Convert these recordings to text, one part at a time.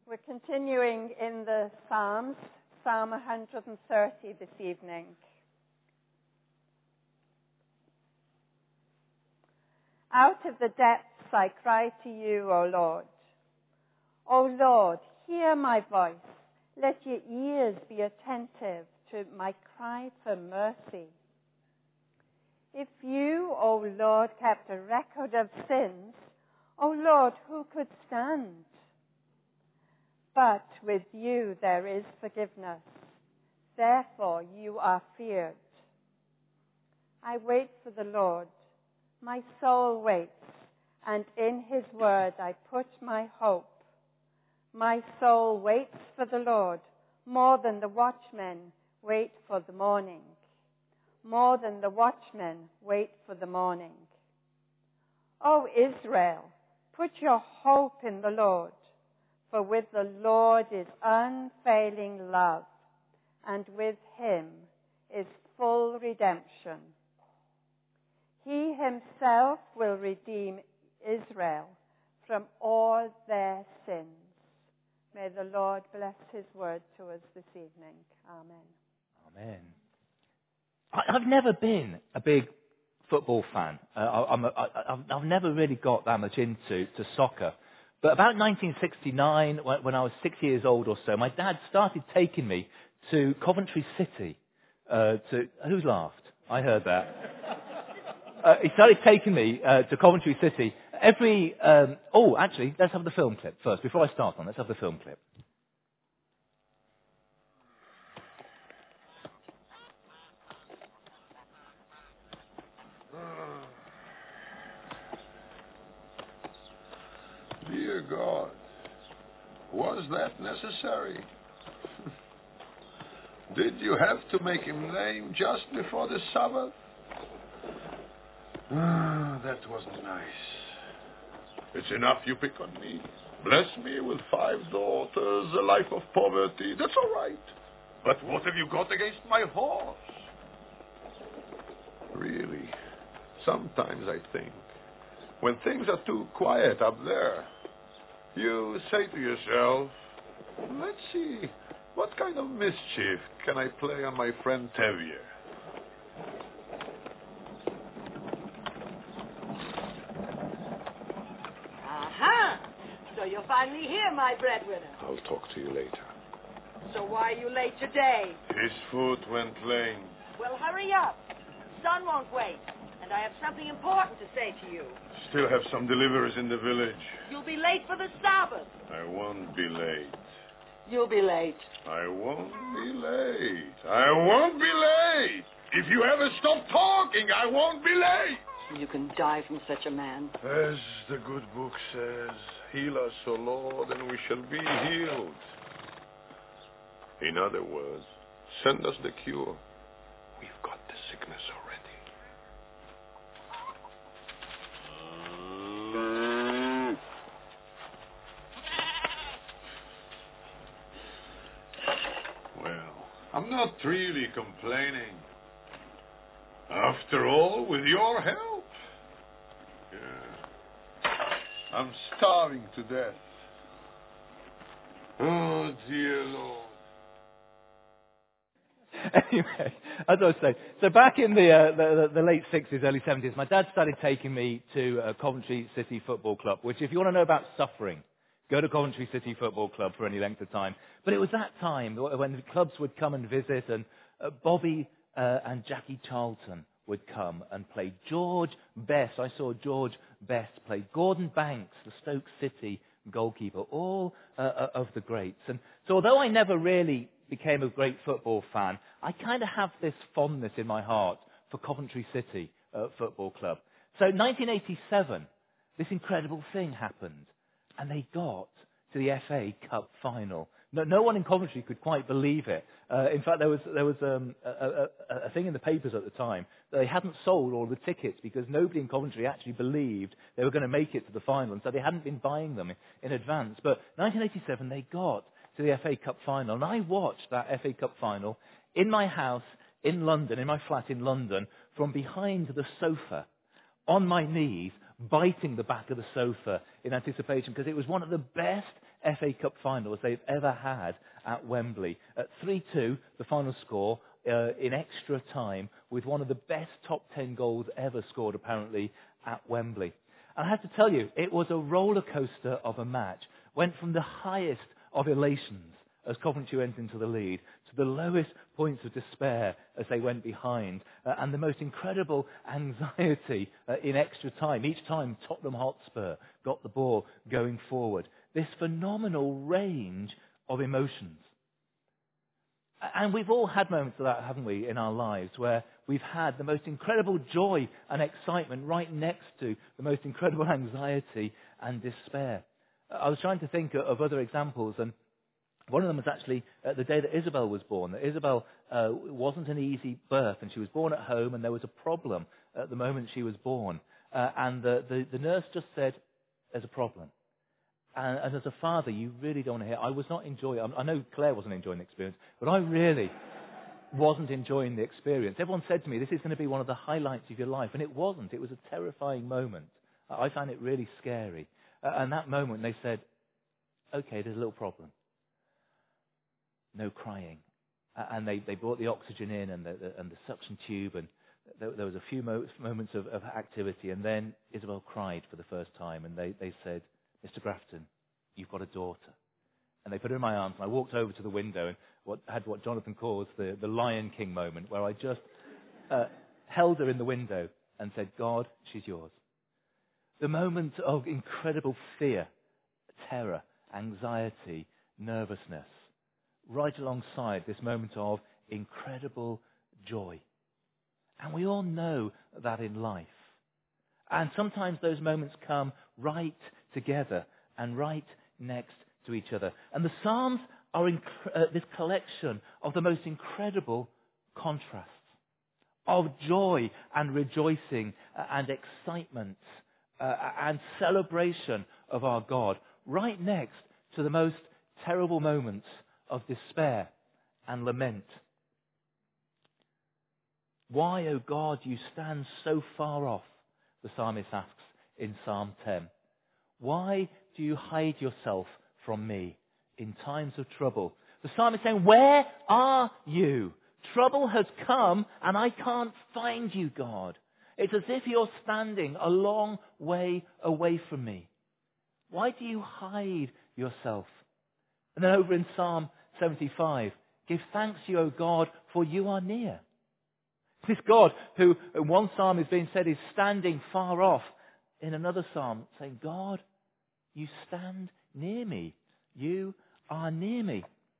We're continuing in the Psalms, Psalm 130 this evening. Out of the depths I cry to you, O Lord. O Lord, hear my voice. Let your ears be attentive to my cry for mercy. If you, O Lord, kept a record of sins, O Lord, who could stand? But with you there is forgiveness. Therefore you are feared. I wait for the Lord. My soul waits, and in his word I put my hope. My soul waits for the Lord more than the watchmen wait for the morning. More than the watchmen wait for the morning. O Israel, put your hope in the Lord. For with the Lord is unfailing love, and with him is full redemption. He himself will redeem Israel from all their sins. May the Lord bless his word to us this evening. Amen. Amen. I've never been a big football fan. I've never really got that much into soccer. But about 1969, when I was 6 years old or so, my dad started taking me to Coventry City. Who's laughed? I heard that. He started taking me to Coventry City actually, let's have the film clip first. Before I start on, let's have the film clip. Dear God, was that necessary? Did you have to make him lame just before the Sabbath? That wasn't nice. It's enough you pick on me. Bless me with 5 daughters, a life of poverty. That's all right. But what have you got against my horse? Really, sometimes I think, when things are too quiet up there, you say to yourself, let's see, what kind of mischief can I play on my friend Tevye? Aha! So you're finally here, my breadwinner. I'll talk to you later. So why are you late today? His foot went lame. Well, hurry up. Son won't wait. And I have something important to say to you. Still have some deliverers in the village. You'll be late for the Sabbath. I won't be late. You'll be late. I won't be late. I won't be late. If you ever stop talking, I won't be late. You can die from such a man. As the good book says, heal us, O Lord, and we shall be healed. In other words, send us the cure. We've got the sickness already. Well, I'm not really complaining. After all, with your help. Yeah. I'm starving to death. Oh, dear Lord. Anyway, as I was saying, so back in the late 60s, early 70s, my dad started taking me to Coventry City Football Club, which if you want to know about suffering, go to Coventry City Football Club for any length of time. But it was that time when the clubs would come and visit, and Bobby and Jackie Charlton would come and play. George Best, I saw George Best play. Gordon Banks, the Stoke City goalkeeper, all of the greats. And so although I never really became a great football fan, I kind of have this fondness in my heart for Coventry City Football Club. So 1987, this incredible thing happened, and they got to the FA Cup final. No one in Coventry could quite believe it. In fact, there was a thing in the papers at the time that they hadn't sold all the tickets because nobody in Coventry actually believed they were going to make it to the final, and so they hadn't been buying them in advance. But 1987, they got to the FA Cup final, and I watched that FA Cup final in my house in London, in my flat in London, from behind the sofa, on my knees, biting the back of the sofa in anticipation because it was one of the best FA Cup finals they've ever had at Wembley. At 3-2, the final score, in extra time, with one of the best top 10 goals ever scored, apparently, at Wembley. And I have to tell you, it was a roller coaster of a match. Went from the highest of elations as Coventry went into the lead to the lowest points of despair as they went behind, and the most incredible anxiety in extra time. Each time Tottenham Hotspur got the ball going forward. This phenomenal range of emotions. And we've all had moments of that, haven't we, in our lives, where we've had the most incredible joy and excitement right next to the most incredible anxiety and despair. I was trying to think of other examples, and one of them was actually the day that Isabel was born. That Isabel wasn't an easy birth, and she was born at home, and there was a problem at the moment she was born. And the nurse just said, "There's a problem." And as a father, you really don't want to hear. I was not enjoying. I know Claire wasn't enjoying the experience, but I really wasn't enjoying the experience. Everyone said to me, "This is going to be one of the highlights of your life," and it wasn't. It was a terrifying moment. I found it really scary. And that moment, they said, "Okay, there's a little problem. No crying." And they brought the oxygen in and the suction tube, and there was a few moments of activity, and then Isabel cried for the first time, and they said, "Mr. Grafton, you've got a daughter." And they put her in my arms, and I walked over to the window and had what Jonathan calls the Lion King moment, where I just held her in the window and said, "God, she's yours." The moment of incredible fear, terror, anxiety, nervousness, right alongside this moment of incredible joy. And we all know that in life. And sometimes those moments come right together and right next to each other. And the Psalms are this collection of the most incredible contrasts of joy and rejoicing and excitement and celebration of our God, right next to the most terrible moments of despair and lament. Why, O God, you stand so far off, the psalmist asks in Psalm 10. Why do you hide yourself from me in times of trouble? The psalmist is saying, where are you? Trouble has come and I can't find you, God. It's as if you're standing a long way away from me. Why do you hide yourself? And then over in Psalm 75, give thanks to you, O God, for you are near. This God who in one psalm is being said is standing far off, in another psalm saying, God, you stand near me. You are near me.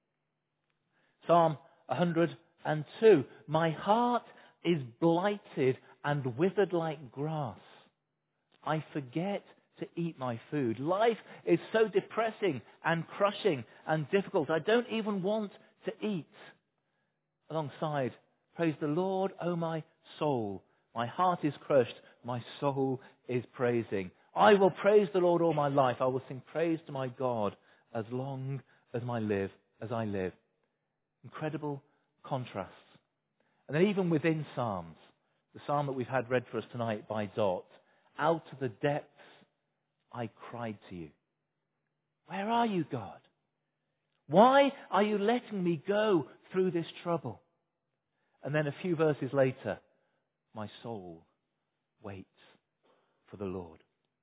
Psalm 102, my heart is blighted and withered like grass. I forget to eat my food. Life is so depressing and crushing and difficult. I don't even want to eat. Alongside, praise the Lord, O my soul. My heart is crushed. My soul is praising. I will praise the Lord all my life. I will sing praise to my God as long as I live. Incredible contrasts. And then even within Psalms, the psalm that we've had read for us tonight by Dot, out of the depths I cried to you. Where are you, God? Why are you letting me go through this trouble? And then a few verses later, my soul waits for the Lord.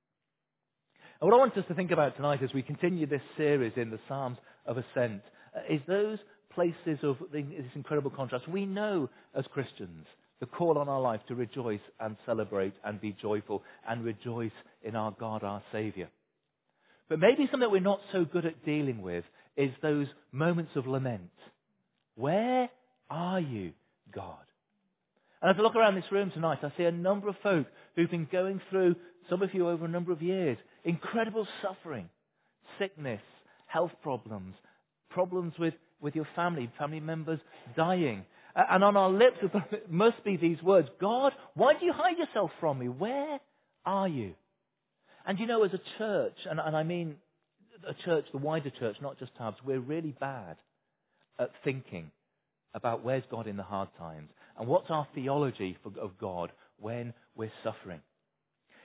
And what I want us to think about tonight as we continue this series in the Psalms of Ascent is those places of this incredible contrast. We know as Christians the call on our life to rejoice and celebrate and be joyful and rejoice in our God, our Saviour. But maybe something that we're not so good at dealing with is those moments of lament. Where are you, God? And as I look around this room tonight, I see a number of folk who've been going through, some of you over a number of years, incredible suffering, sickness, health problems, problems with your family members dying. And on our lips must be these words, God, why do you hide yourself from me? Where are you? And you know, as a church, and I mean a church, the wider church, not just Tabs, we're really bad at thinking about where's God in the hard times and what's our theology of God when we're suffering.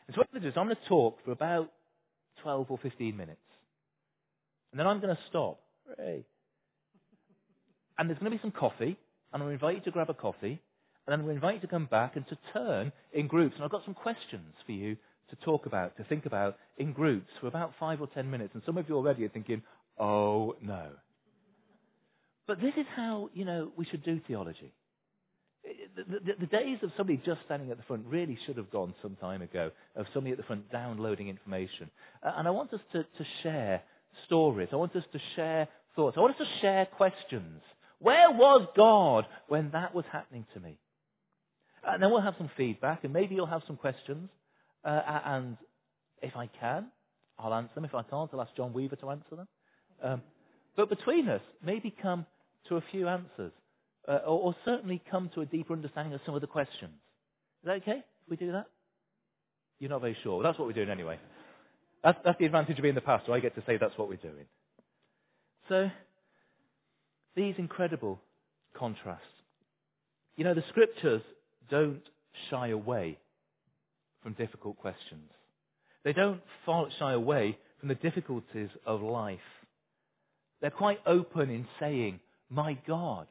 And so what I'm going to do is I'm going to talk for about 12 or 15 minutes. And then I'm going to stop. Hooray. And there's going to be some coffee. And I'll invite you to grab a coffee. And then we'll invite you to come back and to turn in groups. And I've got some questions for you to talk about, to think about in groups for about 5 or 10 minutes. And some of you already are thinking, oh, no. But this is how, we should do theology. The days of somebody just standing at the front really should have gone some time ago, of somebody at the front downloading information. And I want us to share stories. I want us to share thoughts. I want us to share questions. Where was God when that was happening to me? And then we'll have some feedback, and maybe you'll have some questions. And if I can, I'll answer them. If I can't, I'll ask John Weaver to answer them. But between us, maybe come to a few answers. Or certainly come to a deeper understanding of some of the questions. Is that okay if we do that? You're not very sure. Well, that's what we're doing anyway. That's the advantage of being the pastor. I get to say that's what we're doing. So, these incredible contrasts. The Scriptures don't shy away from difficult questions. They don't shy away from the difficulties of life. They're quite open in saying, my God,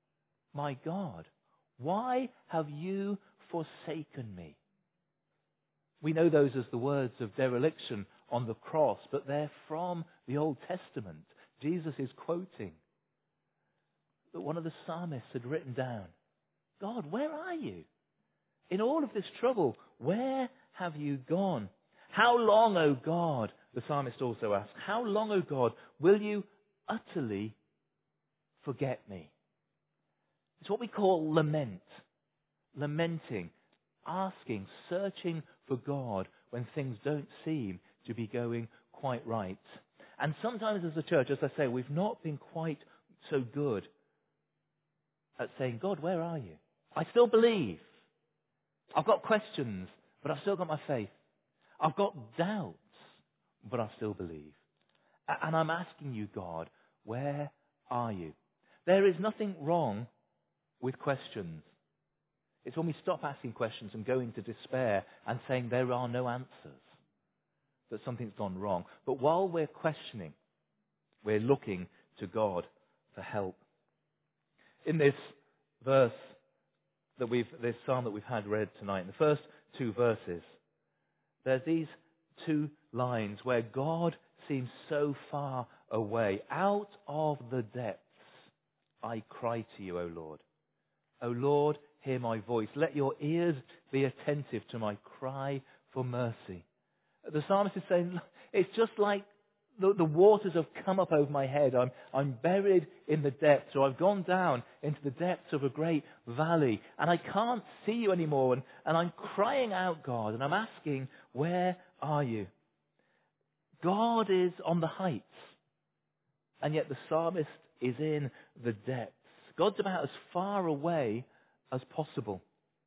why have you forsaken me? We know those as the words of dereliction on the cross, but they're from the Old Testament. Jesus is quoting that one of the psalmists had written down, God, where are you? In all of this trouble, where have you gone? How long, O God, the psalmist also asks, how long, O God, will you utterly forget me? It's what we call lament. Lamenting, asking, searching for God when things don't seem to be going quite right. And sometimes as a church, as I say, we've not been quite so good at saying, God, where are you? I still believe. I've got questions, but I've still got my faith. I've got doubts, but I still believe. And I'm asking you, God, where are you? There is nothing wrong with questions. It's when we stop asking questions and go into despair and saying there are no answers that something's gone wrong. But while we're questioning, we're looking to God for help. In this verse this psalm that we've had read tonight, in the first 2 verses, there's these 2 lines where God seems so far away. Out of the depths I cry to you, O Lord. O Lord, hear my voice. Let your ears be attentive to my cry for mercy. The psalmist is saying, it's just like the waters have come up over my head. I'm buried in the depths, or I've gone down into the depths of a great valley, and I can't see you anymore, and I'm crying out, God, and I'm asking, where are you? God is on the heights, and yet the psalmist is in the depths. God's about as far away as possible.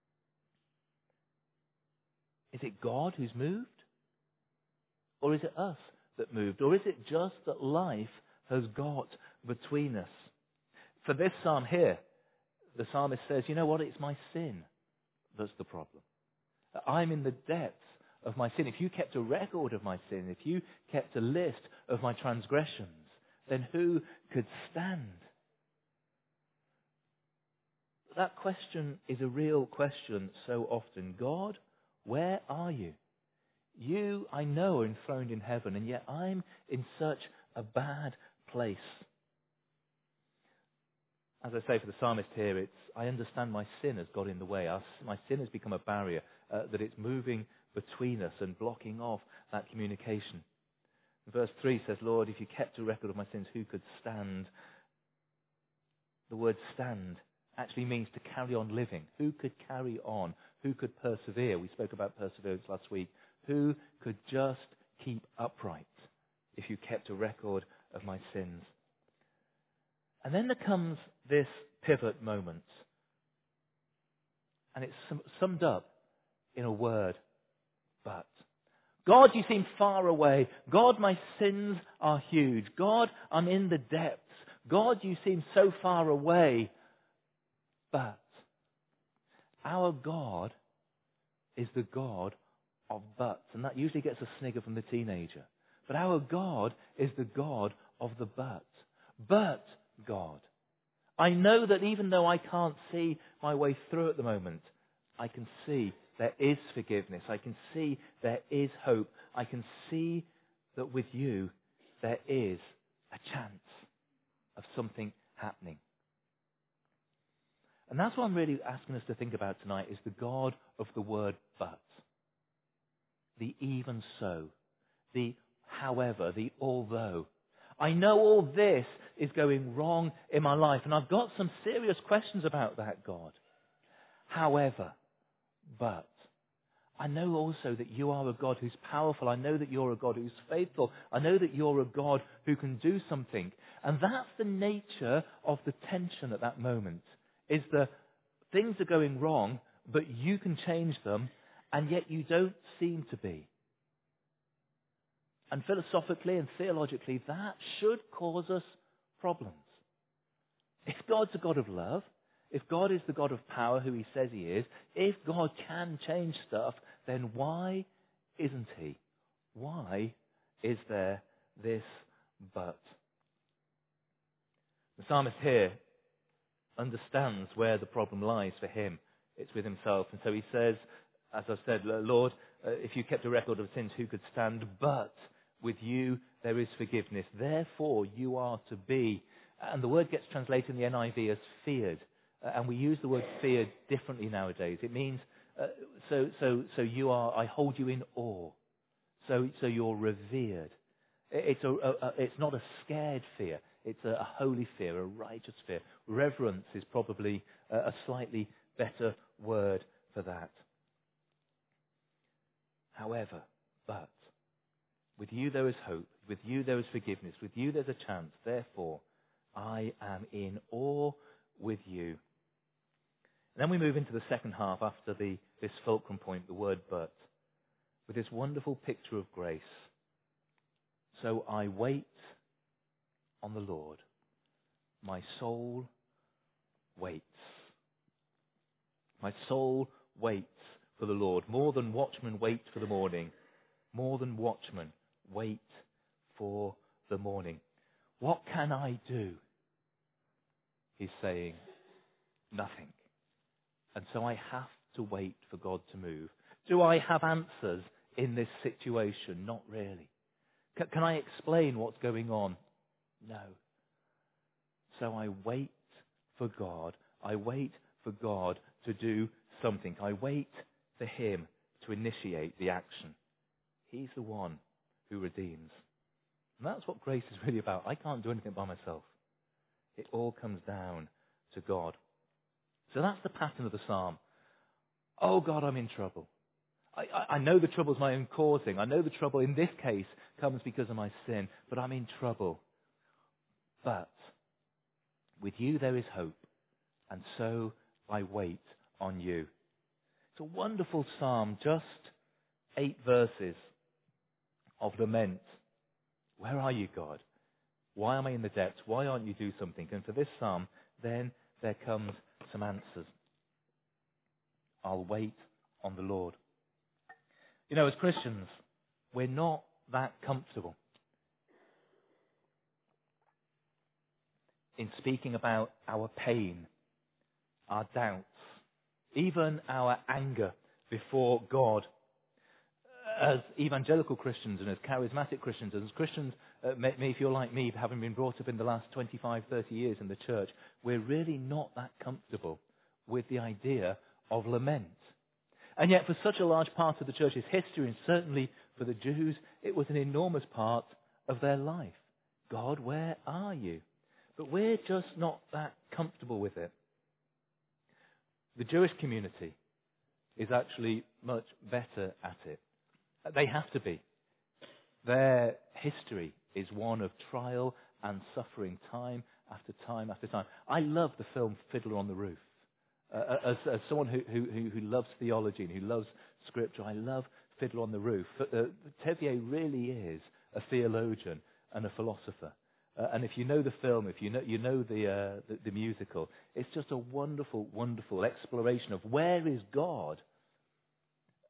Is it God who's moved? Or is it us that moved? Or is it just that life has got between us? For this psalm here, the psalmist says, you know what? It's my sin that's the problem. I'm in the depths of my sin. If you kept a record of my sin, if you kept a list of my transgressions, then who could stand? That question is a real question so often. God, where are you? You, I know, are enthroned in heaven, and yet I'm in such a bad place. As I say for the psalmist here, I understand my sin has got in the way. My sin has become a barrier, that it's moving between us and blocking off that communication. Verse 3 says, Lord, if you kept a record of my sins, who could stand? The word stand actually means to carry on living. Who could carry on? Who could persevere? We spoke about perseverance last week. Who could just keep upright if you kept a record of my sins? And then there comes this pivot moment. And it's summed up in a word, but. God, you seem far away. God, my sins are huge. God, I'm in the depths. God, you seem so far away. But our God is the God of buts. And that usually gets a snigger from the teenager. But our God is the God of the but. But God. I know that even though I can't see my way through at the moment, I can see there is forgiveness. I can see there is hope. I can see that with you there is a chance of something happening. And that's what I'm really asking us to think about tonight, is the God of the word but. The even so. The however. The although. I know all this is going wrong in my life, and I've got some serious questions about that, God. However, but, I know also that you are a God who's powerful. I know that you're a God who's faithful. I know that you're a God who can do something. And that's the nature of the tension at that moment, is that things are going wrong, but you can change them, and yet you don't seem to be. And philosophically and theologically, that should cause us problems. If God's a God of love, if God is the God of power, who he says he is, if God can change stuff, then why isn't he? Why is there this but? The psalmist here understands where the problem lies for him. It's with himself. And so he says, as I've said, Lord, if you kept a record of sins, who could stand? But with you there is forgiveness. Therefore you are to be. And the word gets translated in the NIV as feared. And we use the word feared differently nowadays. It means, so you are, I hold you in awe. So you're revered. It's not a scared fear. It's a holy fear, a righteous fear. Reverence is probably a slightly better word for that. However, but, with you there is hope. With you there is forgiveness. With you there's a chance. Therefore, I am in awe with you. And then we move into the second half after this fulcrum point, the word but, with this wonderful picture of grace. So I wait on the Lord. My soul waits. My soul waits for the Lord. More than watchmen wait for the morning. More than watchmen wait for the morning. What can I do? He's saying, nothing. And so I have to wait for God to move. Do I have answers in this situation? Not really. Can I explain what's going on? No. So I wait for God. I wait for God to do something. I wait for him to initiate the action. He's the one who redeems. And that's what grace is really about. I can't do anything by myself. It all comes down to God. So that's the pattern of the psalm. Oh God, I'm in trouble. I know the trouble's my own causing. I know the trouble in this case comes because of my sin, but I'm in trouble. But with you there is hope, and so I wait on you. It's a wonderful psalm, just 8 verses of lament. Where are you, God? Why am I in the depths? Why aren't you do something? And for this psalm, then there comes some answers. I'll wait on the Lord. You know, as Christians, we're not that comfortable in speaking about our pain, our doubts, even our anger before God. As evangelical Christians and as charismatic Christians, as Christians, if you're like me, having been brought up in the last 25, 30 years in the church, we're really not that comfortable with the idea of lament. And yet for such a large part of the church's history, and certainly for the Jews, it was an enormous part of their life. God, where are you? But we're just not that comfortable with it. The Jewish community is actually much better at it. They have to be. Their history is one of trial and suffering, time after time after time. I love the film Fiddler on the Roof. As someone who loves theology and who loves Scripture, I love Fiddler on the Roof. Tevye really is a theologian and a philosopher. And if you know the film, if you know the musical, it's just a wonderful, wonderful exploration of where is God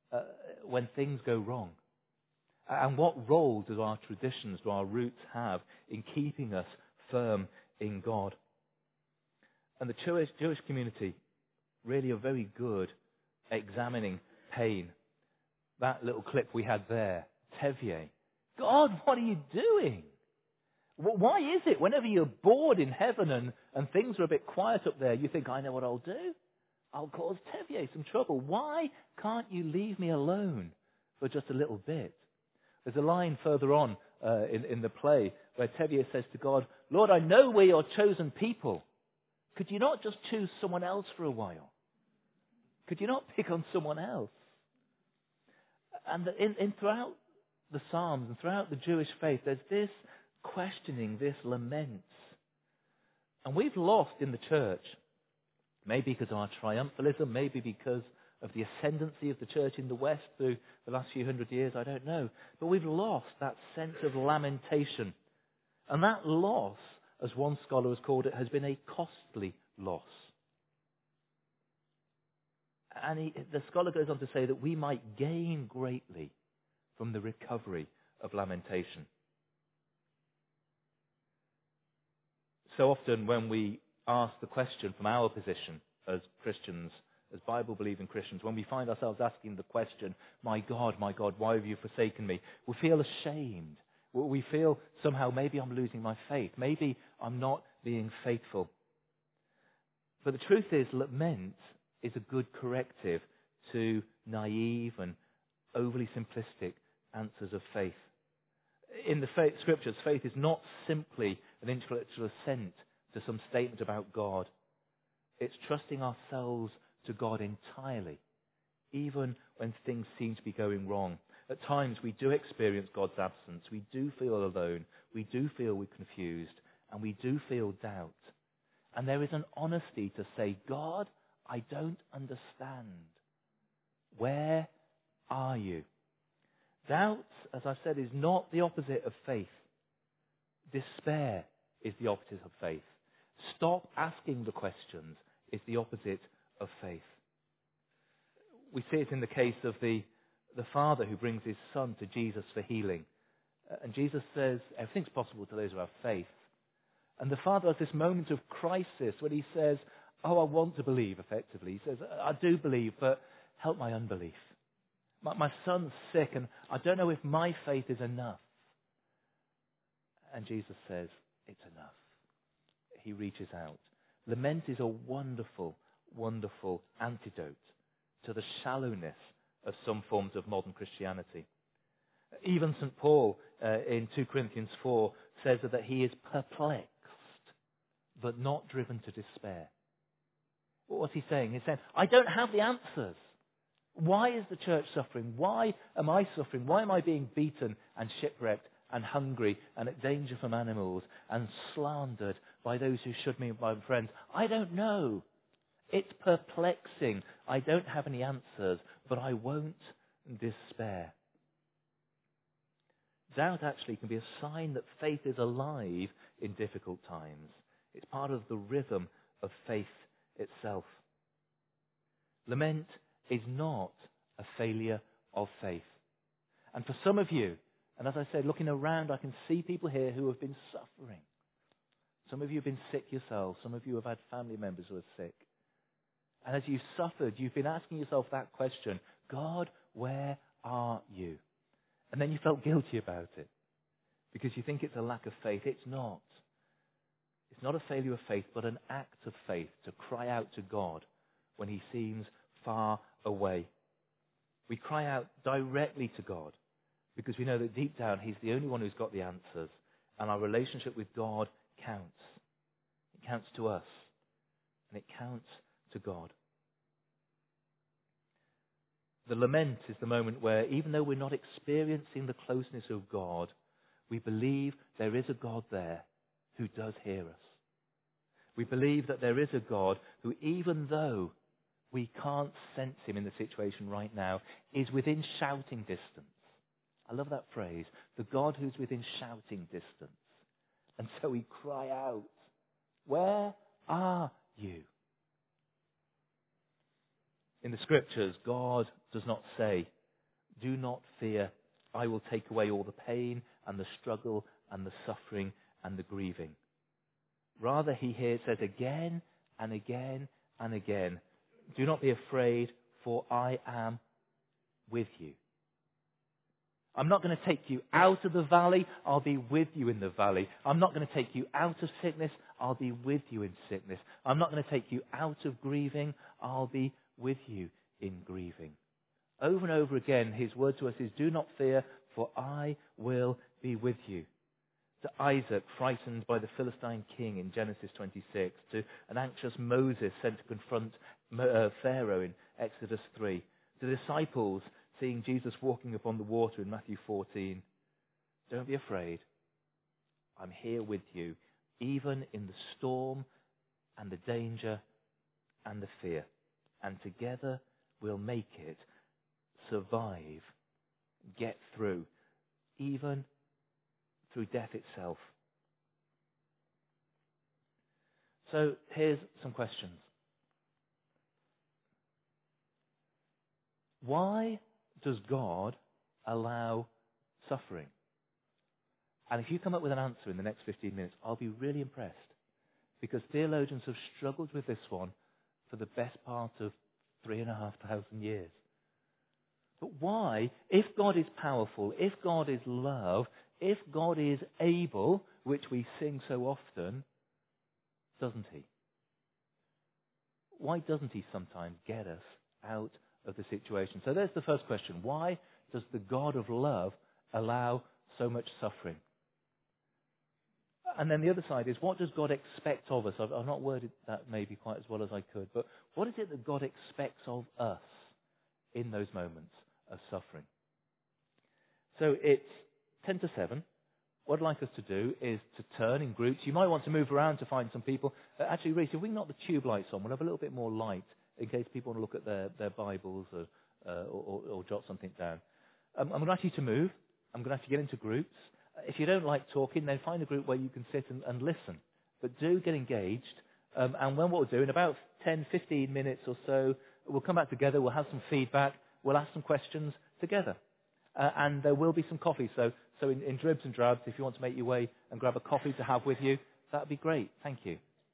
when things go wrong? And what role do our traditions, do our roots have in keeping us firm in God? And the Jewish community really are very good at examining pain. That little clip we had there, Tevye. God, what are you doing? Why is it whenever you're bored in heaven and things are a bit quiet up there, you think, I know what I'll do? I'll cause Tevye some trouble. Why can't you leave me alone for just a little bit? There's a line further on in the play where Tevye says to God, Lord, I know we're your chosen people. Could you not just choose someone else for a while? Could you not pick on someone else? And throughout the Psalms and throughout the Jewish faith, there's this questioning, this lament. And we've lost in the church, maybe because of our triumphalism, maybe because of the ascendancy of the church in the West through the last few hundred years, I don't know. But we've lost that sense of lamentation. And that loss, as one scholar has called it, has been a costly loss. And the scholar goes on to say that we might gain greatly from the recovery of lamentation. So often when we ask the question from our position as Christians, as Bible-believing Christians, when we find ourselves asking the question, my God, why have you forsaken me? We feel ashamed. We feel somehow maybe I'm losing my faith. Maybe I'm not being faithful. But the truth is, lament is a good corrective to naive and overly simplistic answers of faith. In the Scriptures, faith is not simply an intellectual assent to some statement about God. It's trusting ourselves to God entirely, even when things seem to be going wrong. At times we do experience God's absence. We do feel alone. We do feel we're confused. And we do feel doubt. And there is an honesty to say, God, I don't understand. Where are you? Doubt, as I've said, is not the opposite of faith. Despair is the opposite of faith. Stop asking the questions is the opposite of faith. We see it in the case of the father who brings his son to Jesus for healing. And Jesus says, everything's possible to those who have faith. And the father has this moment of crisis when he says, I want to believe, effectively. He says, I do believe, but help my unbelief. My son's sick, and I don't know if my faith is enough. And Jesus says, it's enough. He reaches out. Lament is a wonderful, wonderful antidote to the shallowness of some forms of modern Christianity. Even St. Paul in 2 Corinthians 4 says that he is perplexed, but not driven to despair. What's he saying? He's saying, I don't have the answers. Why is the church suffering? Why am I suffering? Why am I being beaten and shipwrecked and hungry and at danger from animals and slandered by those who should be my friends? I don't know. It's perplexing. I don't have any answers, but I won't despair. Doubt actually can be a sign that faith is alive in difficult times. It's part of the rhythm of faith itself. Lament is not a failure of faith. And for some of you, and as I said, looking around, I can see people here who have been suffering. Some of you have been sick yourselves. Some of you have had family members who are sick. And as you've suffered, you've been asking yourself that question, God, where are you? And then you felt guilty about it because you think it's a lack of faith. It's not. It's not a failure of faith, but an act of faith to cry out to God when he seems far away. We cry out directly to God because we know that deep down he's the only one who's got the answers, and our relationship with God counts. It counts to us, and it counts to God. The lament is the moment where, even though we're not experiencing the closeness of God, we believe there is a God there who does hear us. We believe that there is a God who, even though we can't sense him in the situation right now, is within shouting distance. I love that phrase, the God who's within shouting distance. And so we cry out, where are you? In the Scriptures, God does not say do not fear. I will take away all the pain and the struggle and the suffering and the grieving. Rather, he here says again and again and again, do not be afraid, for I am with you. I'm not going to take you out of the valley. I'll be with you in the valley. I'm not going to take you out of sickness. I'll be with you in sickness. I'm not going to take you out of grieving. I'll be with you in grieving. Over and over again, his word to us is, do not fear, for I will be with you. To Isaac, frightened by the Philistine king in Genesis 26, to an anxious Moses sent to confront Pharaoh in Exodus 3, to the disciples seeing Jesus walking upon the water in Matthew 14. Don't be afraid. I'm here with you, even in the storm and the danger and the fear. And together we'll make it, survive, get through, even through death itself. So here's some questions. Why does God allow suffering? And if you come up with an answer in the next 15 minutes, I'll be really impressed. Because theologians have struggled with this one for the best part of 3,500 years. But why, if God is powerful, if God is love, if God is able, which we sing so often, doesn't he? Why doesn't he sometimes get us out of the situation? So there's the first question. Why does the God of love allow so much suffering? And then the other side is, what does God expect of us? I've not worded that maybe quite as well as I could, but what is it that God expects of us in those moments of suffering? So it's 10 to 7. What I'd like us to do is to turn in groups. You might want to move around to find some people. Actually, Reece, if we can knock the tube lights on, we'll have a little bit more light in case people want to look at their Bibles or jot something down. I'm going to ask you to move. I'm going to ask you to get into groups. If you don't like talking, then find a group where you can sit and listen. But do get engaged. And when what we'll do, in about 10, 15 minutes or so, we'll come back together. We'll have some feedback. We'll ask some questions together. And there will be some coffee. So in dribs and drabs, if you want to make your way and grab a coffee to have with you, that would be great. Thank you.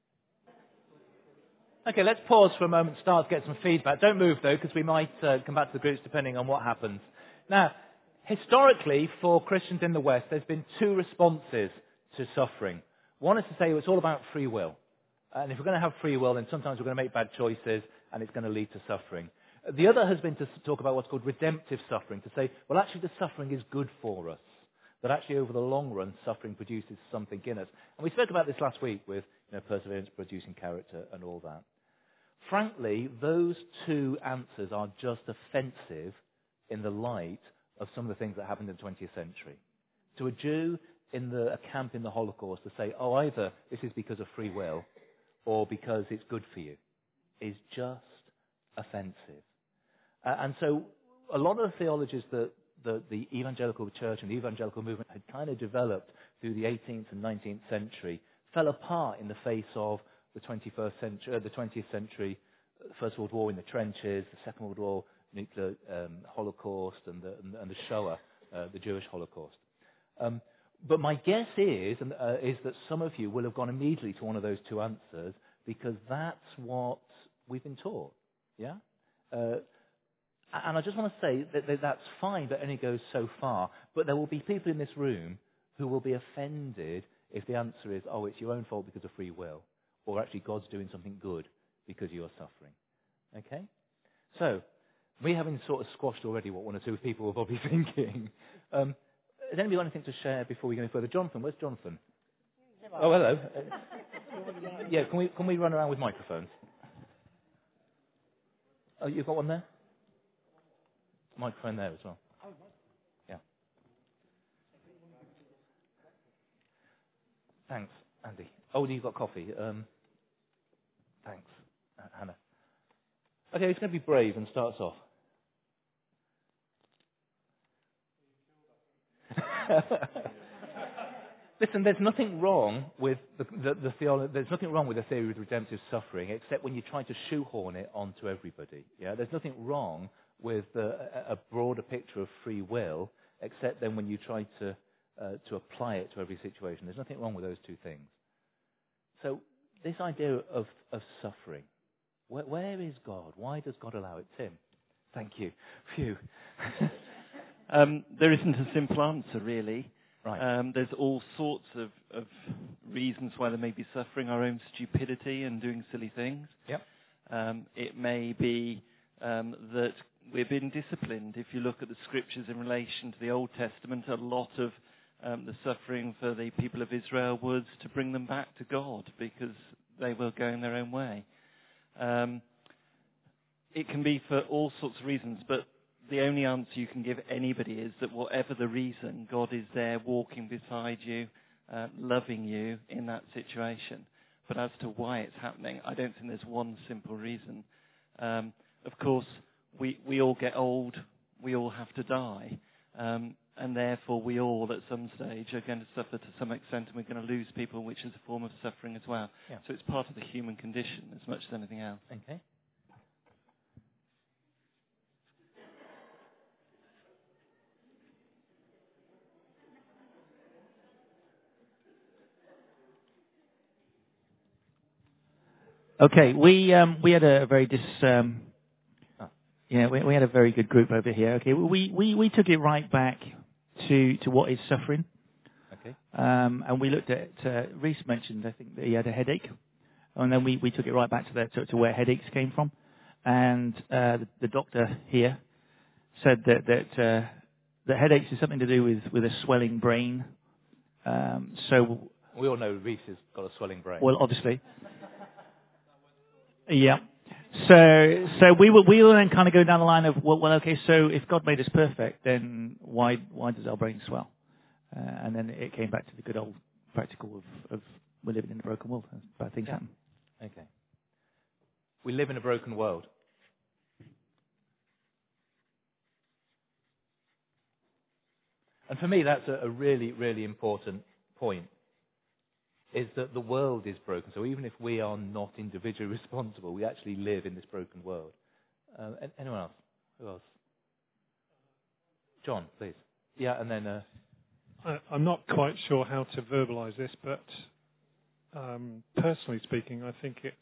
Okay, let's pause for a moment, start to get some feedback. Don't move, though, because we might come back to the groups depending on what happens. Now, historically, for Christians in the West, there's been two responses to suffering. One is to say it's all about free will. And if we're going to have free will, then sometimes we're going to make bad choices, and it's going to lead to suffering. The other has been to talk about what's called redemptive suffering, to say, well, actually, the suffering is good for us. That actually, over the long run, suffering produces something in us. And we spoke about this last week with perseverance producing character and all that. Frankly, those two answers are just offensive in the light of some of the things that happened in the 20th century. To a Jew in a camp in the Holocaust to say, oh, either this is because of free will or because it's good for you, is just offensive. And so a lot of the theologies that the evangelical church and the evangelical movement had kind of developed through the 18th and 19th century fell apart in the face of the 20th century, First World War in the trenches, the Second World War, nuclear Holocaust, and the Shoah, the Jewish Holocaust. But my guess is that some of you will have gone immediately to one of those two answers because that's what we've been taught. Yeah? And I just want to say that that's fine, but it only goes so far. But there will be people in this room who will be offended if the answer is, oh, it's your own fault because of free will, or actually God's doing something good because you are suffering. Okay? So, we haven't sort of squashed already what one or two people will probably be thinking. Has anybody got anything to share before we go any further? Jonathan, where's Jonathan? Oh, hello. Yeah, can we run around with microphones? Oh, you've got one there? Microphone there as well. Yeah. Thanks, Andy. Oh, you've got coffee. Thanks, Hannah. Okay, he's going to be brave and starts off. Listen, there's nothing wrong with the theology. There's nothing wrong with the theory of redemptive suffering, except when you try to shoehorn it onto everybody. Yeah, there's nothing wrong with a broader picture of free will, except then when you try to apply it to every situation. There's nothing wrong with those two things. So this idea of suffering, where is God? Why does God allow it? Tim? Thank you. Phew. There isn't a simple answer, really. Right. There's all sorts of reasons why there may be suffering, our own stupidity and doing silly things. Yep. It may be that we're being disciplined. If you look at the scriptures in relation to the Old Testament, a lot of the suffering for the people of Israel was to bring them back to God because they were going their own way. It can be for all sorts of reasons, but the only answer you can give anybody is that whatever the reason, God is there walking beside you, loving you in that situation. But as to why it's happening, I don't think there's one simple reason. Of course, we all get old, we all have to die, and therefore we all at some stage are going to suffer to some extent, and we're going to lose people, which is a form of suffering as well. Yeah. So it's part of the human condition as much as anything else. Okay. Okay, we had a very we had a very good group over here. Okay, we took it right back to what is suffering. Okay. And we looked at Reese mentioned, I think, that he had a headache, and then we took it right back to where headaches came from, and the doctor here said that headaches is something to do with a swelling brain. So we all know Reese has got a swelling brain. Well, obviously. Yeah. So we will then kind of go down the line of, well, okay, so if God made us perfect, then why does our brain swell? And then it came back to the good old practical of we're living in a broken world. Bad things happen. Okay. We live in a broken world. And for me, that's a really, really important point, is that the world is broken. So even if we are not individually responsible, we actually live in this broken world. Anyone else? Who else? John, please. Yeah, and then... I'm not quite sure how to verbalise this, but personally speaking, I think it's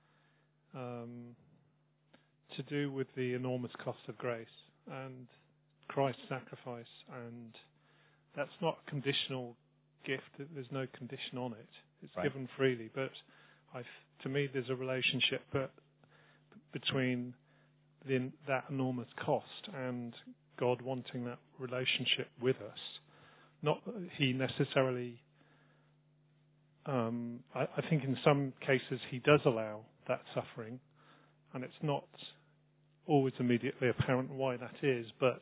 to do with the enormous cost of grace and Christ's sacrifice, and that's not a conditional gift. There's no condition on it. It's right. Given freely, but to me there's a relationship between that enormous cost and God wanting that relationship with us. Not he necessarily, I think in some cases he does allow that suffering, and it's not always immediately apparent why that is, but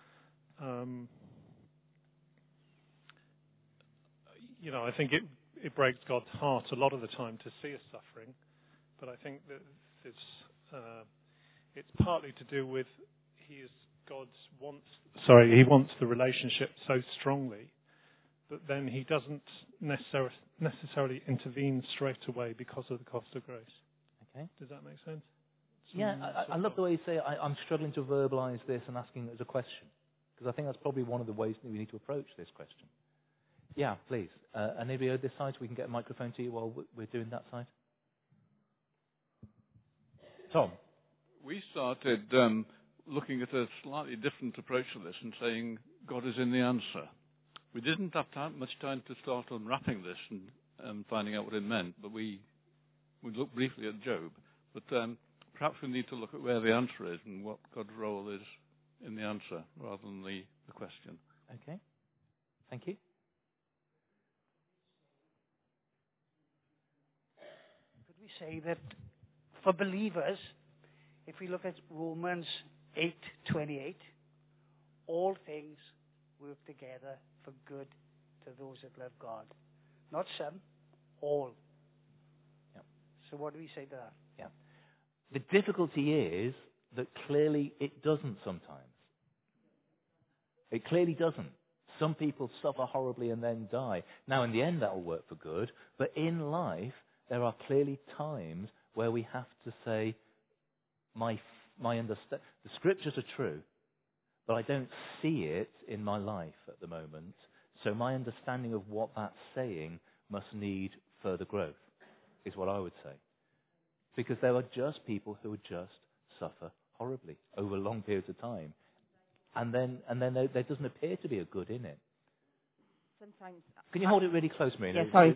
I think it breaks God's heart a lot of the time to see us suffering, but I think that it's partly to do with he wants the relationship so strongly, but then he doesn't necessarily intervene straight away because of the cost of grace. Okay. Does that make sense? Yeah, I love the way you say it. I'm struggling to verbalise this and asking it as a question, because I think that's probably one of the ways that we need to approach this question. Yeah, please. Anybody on this side, so we can get a microphone to you while we're doing that side? Tom? We started looking at a slightly different approach to this and saying God is in the answer. We didn't have much time to start unwrapping this and finding out what it meant, but we looked briefly at Job. But perhaps we need to look at where the answer is and what God's role is in the answer rather than the question. Okay. Thank you. Could we say that for believers, if we look at Romans 8:28, all things work together for good to those that love God. Not some, all. Yeah. So what do we say to that? Yeah. The difficulty is that clearly it doesn't sometimes. It clearly doesn't. Some people suffer horribly and then die. Now, in the end, that will work for good. But in life, there are clearly times where we have to say, my the scriptures are true, but I don't see it in my life at the moment. So my understanding of what that's saying must need further growth, is what I would say. Because there are just people who would just suffer horribly over long periods of time. And then there doesn't appear to be a good in it. Sometimes. Can you hold it really close, Marina? Yeah, sorry.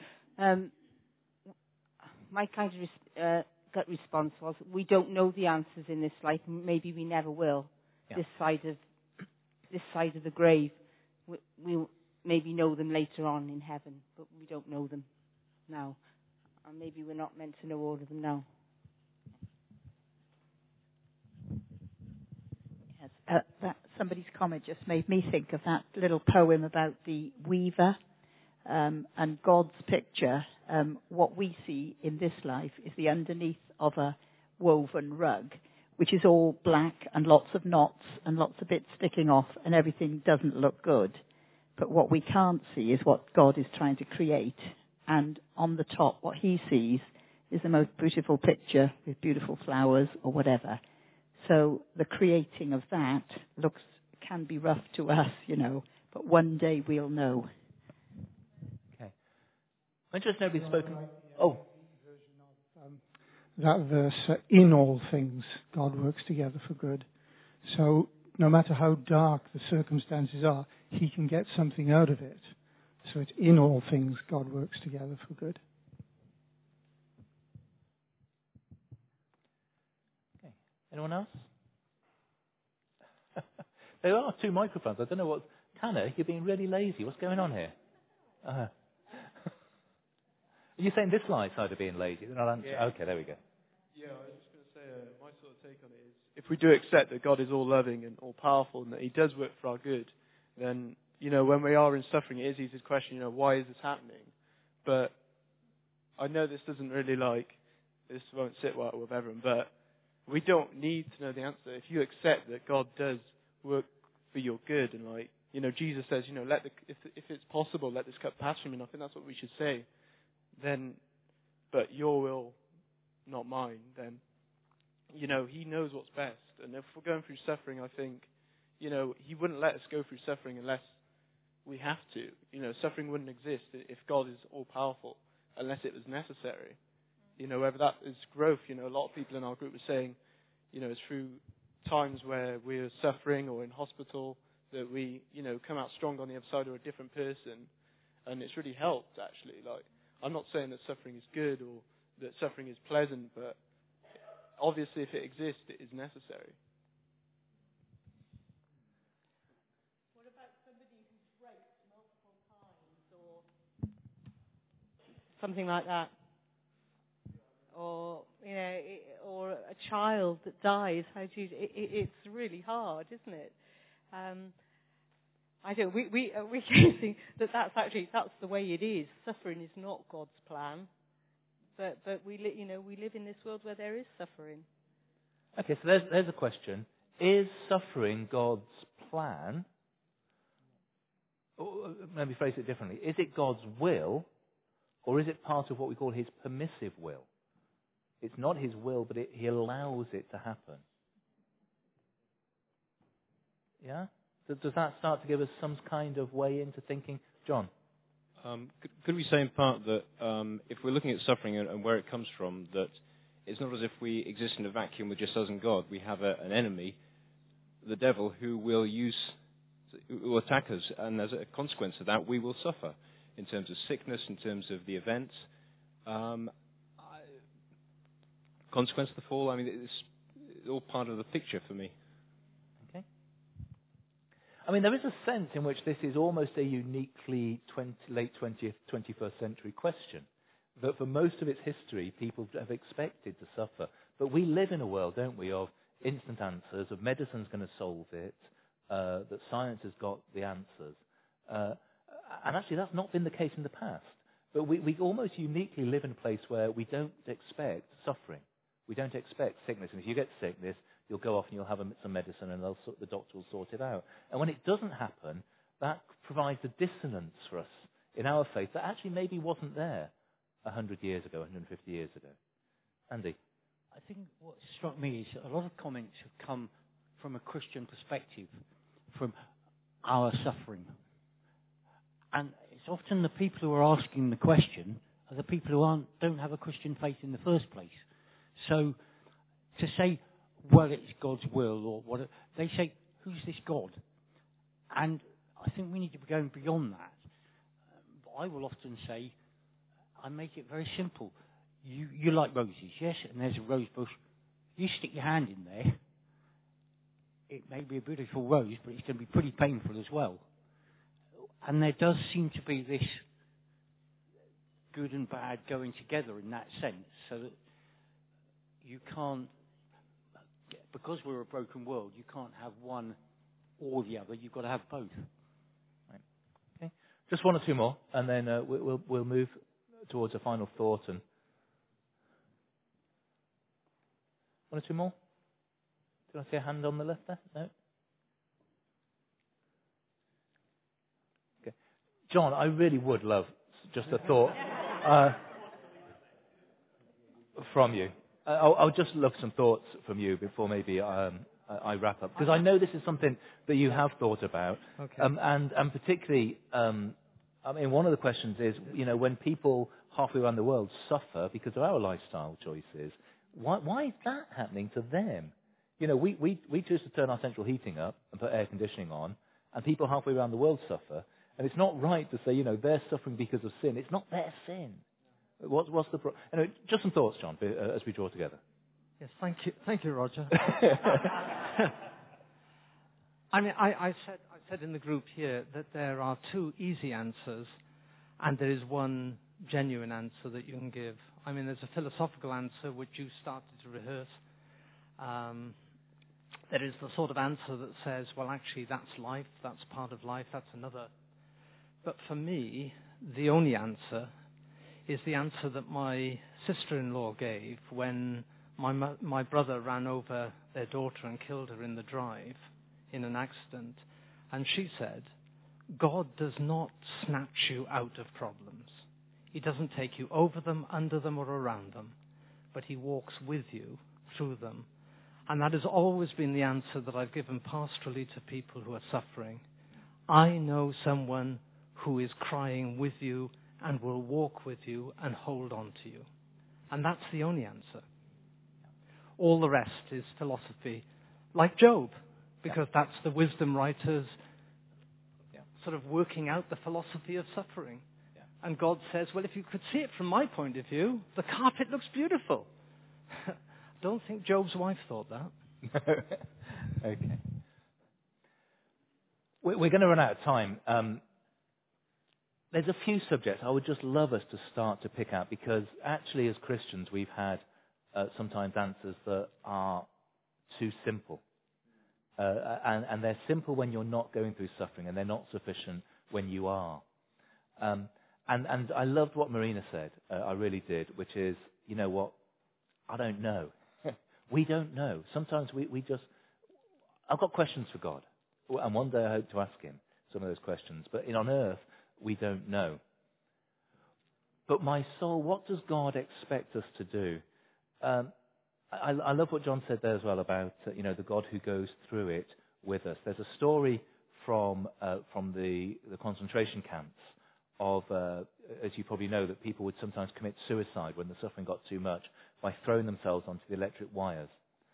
My kind of gut response was, we don't know the answers in this life, and maybe we never will. Yeah. This side of the grave, we'll maybe know them later on in heaven, but we don't know them now, and maybe we're not meant to know all of them now. Yes, somebody's comment just made me think of that little poem about the weaver and God's picture. What we see in this life is the underneath of a woven rug, which is all black and lots of knots and lots of bits sticking off, and everything doesn't look good. But what we can't see is what God is trying to create. And on the top, what he sees is the most beautiful picture with beautiful flowers or whatever. So the creating of that can be rough to us, but one day we'll know. Okay. I just nobody's spoken. Oh. That verse, in all things, God works together for good. So no matter how dark the circumstances are, he can get something out of it. So it's in all things, God works together for good. Okay. Anyone else? There are two microphones. I don't know what... Tanner, you're being really lazy. What's going on here? Are you saying this side of being lazy? Yeah. Okay, there we go. Yeah, I was just going to say, my sort of take on it is, if we do accept that God is all loving and all powerful and that he does work for our good, then, when we are in suffering, it is easy to question, why is this happening? But I know this doesn't really this won't sit well with everyone, but we don't need to know the answer. If you accept that God does work for your good, and Jesus says, if it's possible, let this cup pass from me, and I think that's what we should say. Then, but your will, not mine, then, he knows what's best. And if we're going through suffering, I think, he wouldn't let us go through suffering unless we have to. Suffering wouldn't exist if God is all-powerful, unless it was necessary. Whether that is growth, a lot of people in our group were saying, it's through times where we're suffering or in hospital that we, come out strong on the other side or a different person. And it's really helped, actually. I'm not saying that suffering is good or that suffering is pleasant, but obviously if it exists, it is necessary. What about somebody who's raped multiple times or something like that? Or, or a child that dies. It's really hard, isn't it? I don't. We can think that's the way it is. Suffering is not God's plan, but we live in this world where there is suffering. Okay, so there's a question: is suffering God's plan? Or, let me phrase it differently: is it God's will, or is it part of what we call His permissive will? It's not His will, but He allows it to happen. Yeah? Does that start to give us some kind of way into thinking? John? Could we say in part that if we're looking at suffering and where it comes from, that it's not as if we exist in a vacuum with just us and God. We have an enemy, the devil, who will attack us, and as a consequence of that, we will suffer in terms of sickness, in terms of the events. Consequence of the fall, it's all part of the picture for me. Okay. There is a sense in which this is almost a uniquely late 20th, 21st century question. That for most of its history, people have expected to suffer. But we live in a world, don't we, of instant answers, of medicine's going to solve it, that science has got the answers. And actually, that's not been the case in the past. But we almost uniquely live in a place where we don't expect suffering. We don't expect sickness. And if you get sickness, you'll go off and you'll have some medicine and the doctor will sort it out. And when it doesn't happen, that provides a dissonance for us in our faith that actually maybe wasn't there 100 years ago, 150 years ago. Andy? I think what struck me is a lot of comments have come from a Christian perspective, from our suffering. And it's often the people who are asking the question are the people who don't have a Christian faith in the first place. So to say, well, it's God's will, or what, they say, who's this God? And I think we need to be going beyond that. I will often say, I make it very simple. You like roses, yes? And there's a rose bush. You stick your hand in there. It may be a beautiful rose, but it's going to be pretty painful as well. And there does seem to be this good and bad going together in that sense, so that you can't, because we're a broken world, you can't have one or the other. You've got to have both. Right. Okay. Just one or two more, and then we'll move towards a final thought. And one or two more. Do I see a hand on the left there? No. Okay. John, I really would love just a thought from you. I'll just look some thoughts from you before maybe I wrap up, because I know this is something that you have thought about, okay. And particularly, I mean, one of the questions is, when people halfway around the world suffer because of our lifestyle choices, why is that happening to them? We choose to turn our central heating up and put air conditioning on, and people halfway around the world suffer, and it's not right to say, they're suffering because of sin. It's not their sin. What's the just some thoughts, John, as we draw together. Yes, thank you, Roger. I mean, I said in the group here that there are two easy answers, and there is one genuine answer that you can give. I mean, there's a philosophical answer which you started to rehearse. There is the sort of answer that says, well, actually, that's life, that's part of life, that's another. But for me, the only answer is the answer that my sister-in-law gave when my brother ran over their daughter and killed her in the drive in an accident. And she said, God does not snatch you out of problems. He doesn't take you over them, under them, or around them, but he walks with you through them. And that has always been the answer that I've given pastorally to people who are suffering. I know someone who is crying with you and will walk with you and hold on to you. And that's the only answer. All the rest is philosophy, like Job, because that's the wisdom writers sort of working out the philosophy of suffering. Yeah. And God says, well, if you could see it from my point of view, the carpet looks beautiful. Don't think Job's wife thought that. Okay. We're going to run out of time. There's a few subjects I would just love us to start to pick out, because actually as Christians we've had sometimes answers that are too simple. And they're simple when you're not going through suffering, and they're not sufficient when you are. And I loved what Marina said, I really did, which is, you know what, I don't know. We don't know. Sometimes we just... I've got questions for God, and one day I hope to ask him some of those questions. But on earth, we don't know. But my soul, what does God expect us to do? I love what John said there as well about the God who goes through it with us. There's a story from the concentration camps of, as you probably know, that people would sometimes commit suicide when the suffering got too much by throwing themselves onto the electric wires.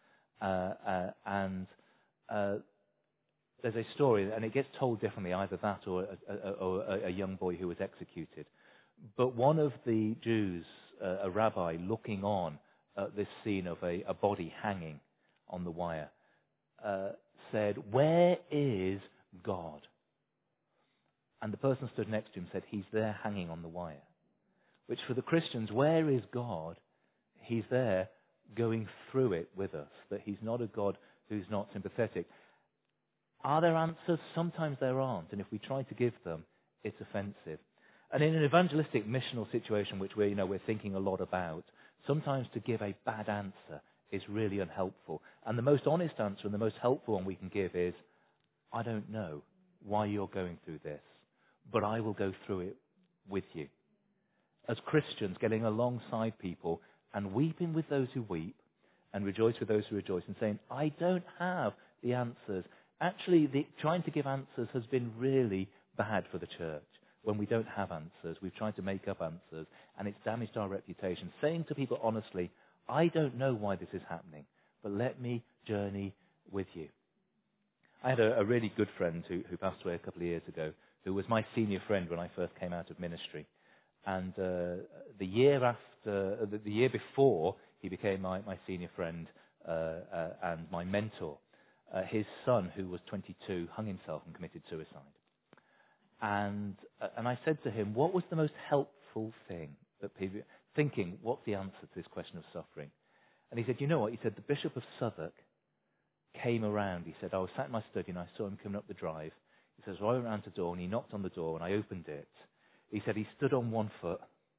And there's a story, and it gets told differently, either that or a young boy who was executed. But one of the Jews, a rabbi, looking on at this scene of a body hanging on the wire, said, "Where is God?" And the person stood next to him said, "He's there hanging on the wire." Which for the Christians, where is God? He's there going through it with us. That he's not a God who's not sympathetic. Are there answers? Sometimes there aren't. And if we try to give them, it's offensive. And in an evangelistic missional situation, which we're thinking a lot about, sometimes to give a bad answer is really unhelpful. And the most honest answer and the most helpful one we can give is, I don't know why you're going through this, but I will go through it with you. As Christians, getting alongside people and weeping with those who weep, and rejoice with those who rejoice, and saying, I don't have the answers. Actually, trying to give answers has been really bad for the church. When we don't have answers, we've tried to make up answers, and it's damaged our reputation. Saying to people honestly, I don't know why this is happening, but let me journey with you. I had a really good friend who passed away a couple of years ago, who was my senior friend when I first came out of ministry. And the year before he became my senior friend and my mentor, his son, who was 22, hung himself and committed suicide. And I said to him, what was the most helpful thing that people thinking, what's the answer to this question of suffering? And he said, you know what? He said, the Bishop of Southwark came around. He said, I was sat in my study and I saw him coming up the drive. He says, well, I went round to the door and he knocked on the door and I opened it. He said he stood on one foot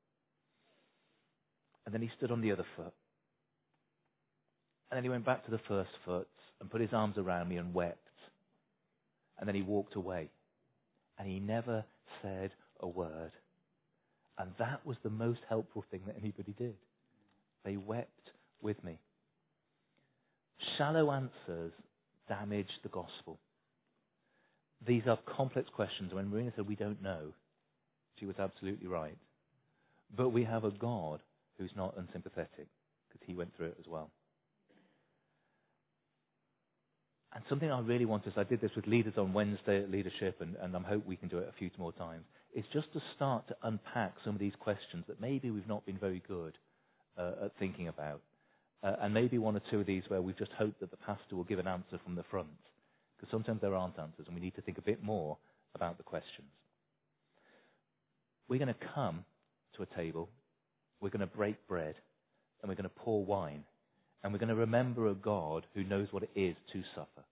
and then he stood on the other foot. And then he went back to the first foot and put his arms around me and wept. And then he walked away. And he never said a word. And that was the most helpful thing that anybody did. They wept with me. Shallow answers damage the gospel. These are complex questions. When Marina said we don't know, she was absolutely right. But we have a God who's not unsympathetic, because he went through it as well. And something I really want us, I did this with leaders on Wednesday at Leadership, and I hope we can do it a few more times, is just to start to unpack some of these questions that maybe we've not been very good at thinking about. And maybe one or two of these where we've just hoped that the pastor will give an answer from the front. Because sometimes there aren't answers, and we need to think a bit more about the questions. We're going to come to a table, we're going to break bread, and we're going to pour wine. And we're going to remember a God who knows what it is to suffer.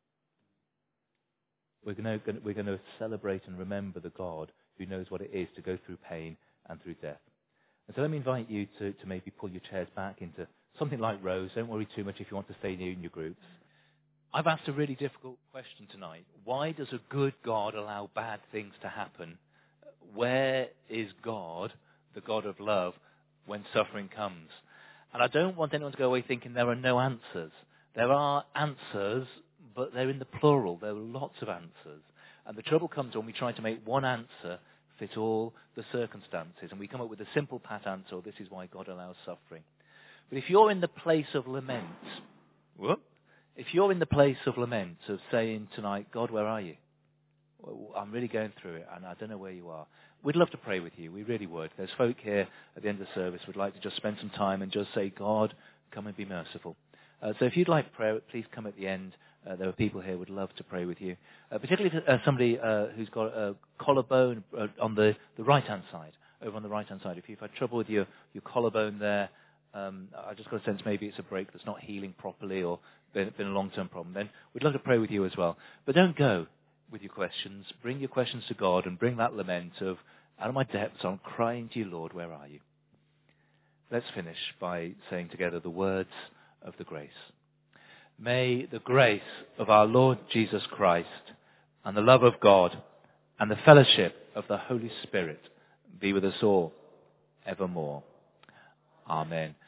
We're going to celebrate and remember the God who knows what it is to go through pain and through death. And so let me invite you to maybe pull your chairs back into something like rows. Don't worry too much if you want to stay in your groups. I've asked a really difficult question tonight. Why does a good God allow bad things to happen? Where is God, the God of love, when suffering comes? And I don't want anyone to go away thinking there are no answers. There are answers, but they're in the plural. There are lots of answers. And the trouble comes when we try to make one answer fit all the circumstances. And we come up with a simple pat answer, this is why God allows suffering. But if you're in the place of lament, if you're in the place of lament, of saying tonight, God, where are you? I'm really going through it, and I don't know where you are. We'd love to pray with you. We really would. There's folk here at the end of the service who'd like to just spend some time and just say, God, come and be merciful. So if you'd like prayer, please come at the end. There are people here who would love to pray with you. Particularly somebody who's got a collarbone on the right-hand side, over on the right-hand side. If you've had trouble with your collarbone there, I just got a sense maybe it's a break that's not healing properly or been a long-term problem, then we'd love to pray with you as well. But don't go with your questions. Bring your questions to God and bring that lament of, out of my depths, I'm crying to you, Lord, where are you? Let's finish by saying together the words of the grace. May the grace of our Lord Jesus Christ and the love of God and the fellowship of the Holy Spirit be with us all evermore. Amen.